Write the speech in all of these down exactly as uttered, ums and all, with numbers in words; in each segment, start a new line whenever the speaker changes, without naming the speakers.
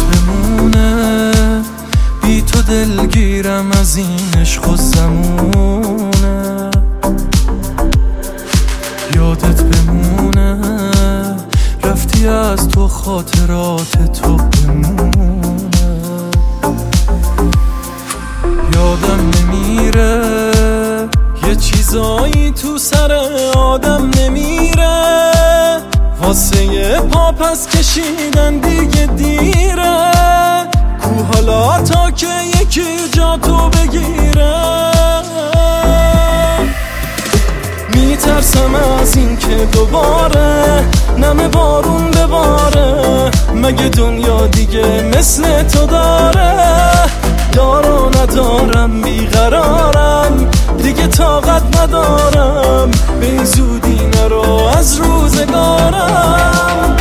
بمونه، بی تو دلگیرم از این عشق و زمونه. یادت بمونه رفتی از تو خاطرات تو بمونه. یادم نمیره یه چیزایی تو سر آدم نمیره، واسه یه پا پس کشیدن دیگه دیره. کو حالا تا که یکی جا تو بگیره، میترسم از این که دوباره نم بارون بباره. مگه دنیا دیگه مثل تو داره؟ دارو ندارم بیقرارم دیگه، طاقت ندارم به این زودی نرو از روزگارم.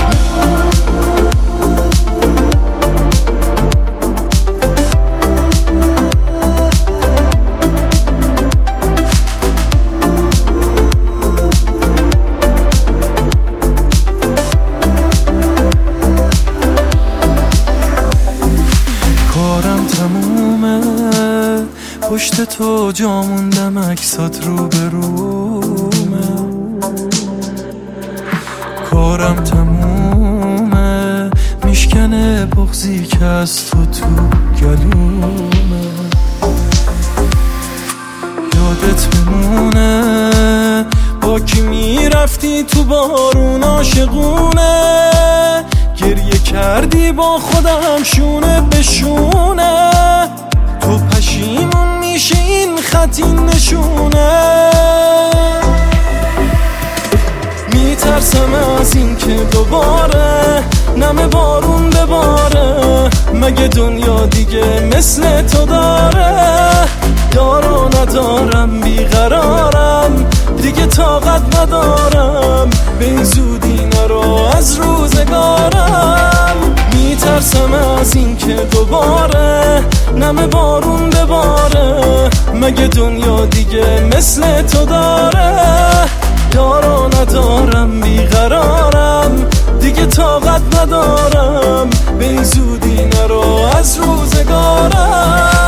کارم تمومه پشت تو جا موندم، عکسات رو به رومه. کارم تمومه میشکنه بغضی که از تو تو گلومه. یادت بمونه با کی میرفتی تو بارون عاشقونه، گریه کردی با خودم شونه به شونه. تو پشیمون میشه این خط این نشونه، میترسم از این که دوباره نم بارون بباره. مگه دنیا دیگه مثل تو داره؟ دارو ندارم بیقرارم دیگه، طاقت ندارم به این زودی نرو از روزگارم. میترسم از این که دوباره نم بارون بباره. مگه دنیا دیگه مثل تو داره؟ دارو ندارم بیقرارم دیگه، طاقت ندارم به این زودی نرو از روزگارم.